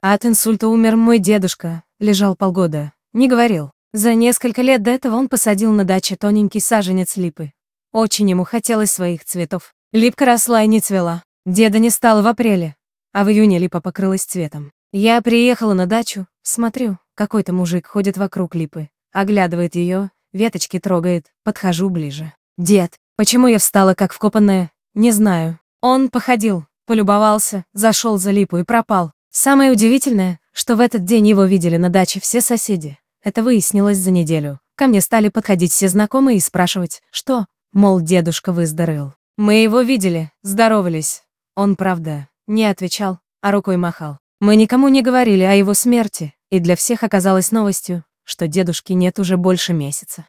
А от инсульта умер мой дедушка, лежал полгода, не говорил. За несколько лет до этого он посадил на даче тоненький саженец липы. Очень ему хотелось своих цветов. Липка росла и не цвела. Деда не стало в апреле, а в июне липа покрылась цветом. Я приехала на дачу, смотрю, какой-то мужик ходит вокруг липы, оглядывает ее, веточки трогает, подхожу ближе. Дед, почему я встала как вкопанная, не знаю. Он походил, полюбовался, зашел за липу и пропал. Самое удивительное, что в этот день его видели на даче все соседи. Это выяснилось за неделю. Ко мне стали подходить все знакомые и спрашивать, что, мол, дедушка выздоровел. Мы его видели, здоровались. Он, правда, не отвечал, а рукой махал. Мы никому не говорили о его смерти, и для всех оказалось новостью, что дедушки нет уже больше месяца.